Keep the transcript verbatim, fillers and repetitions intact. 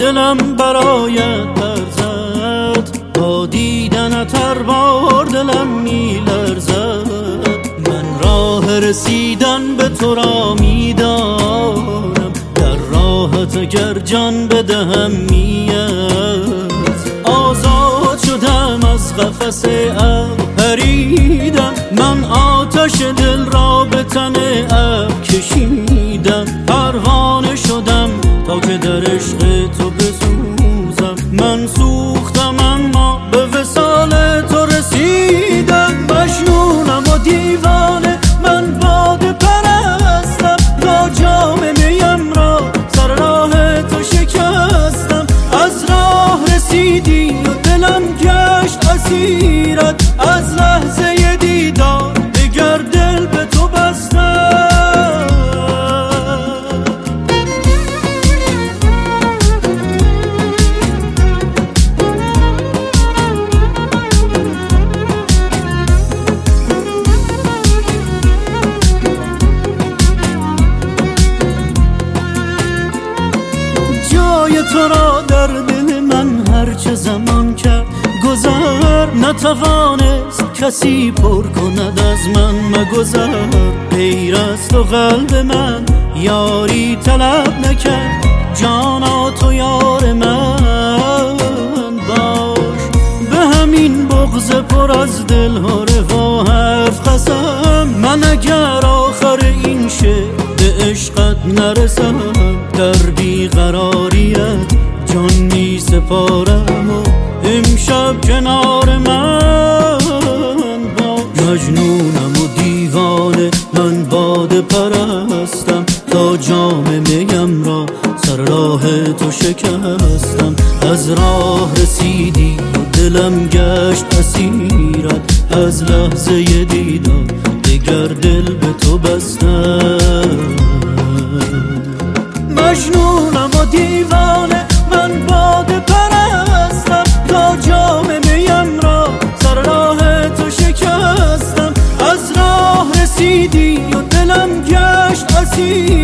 دلم برایت در زد، با دیدنت هر بار دلم می لرزد. من راه رسیدن به تو را می دانم، در راحت اگر جان بدهم می‌ارزد. آزاد شدم از قفس ابر پریدم، من آتش دل را به تن ابر کشیدم. پروانه شدم تا که در عشق تو بسوزم، من سوختم اما به وصال تو رسیدم. مجنونم و دیوانه من باده پرستم، تا جام میم را سر راه تو شکستم. از راه رسیدی و دلم گشت اسیرت، از لحظه دیدار دگر دل به تو بستم. جای تو را در دل من هر چه زمان کرد گذر، نتوانست کسی پر کند از من مگذر. غیر از تو قلب من یاری طلب نکرد، جانا تو یار من باش. به همین بغض پر از دل هره و حرف قسم، من اگر آخر این شعر به عشقت نرسم، در بیقراریت جان می سپارم و امشب کنار من باش. مجنونم و دیوانه من باده پرستم، تا جام میم را سر راه تو شکستم. از راه رسیدی و دلم گشت اسیرت، از لحظه دیدار دگر دل به تو بستم. مجنونم و دیوانه من باده پرستم، تا جام میم را سر راه تو شکستم. از راه رسیدی و دلم گشت اسیر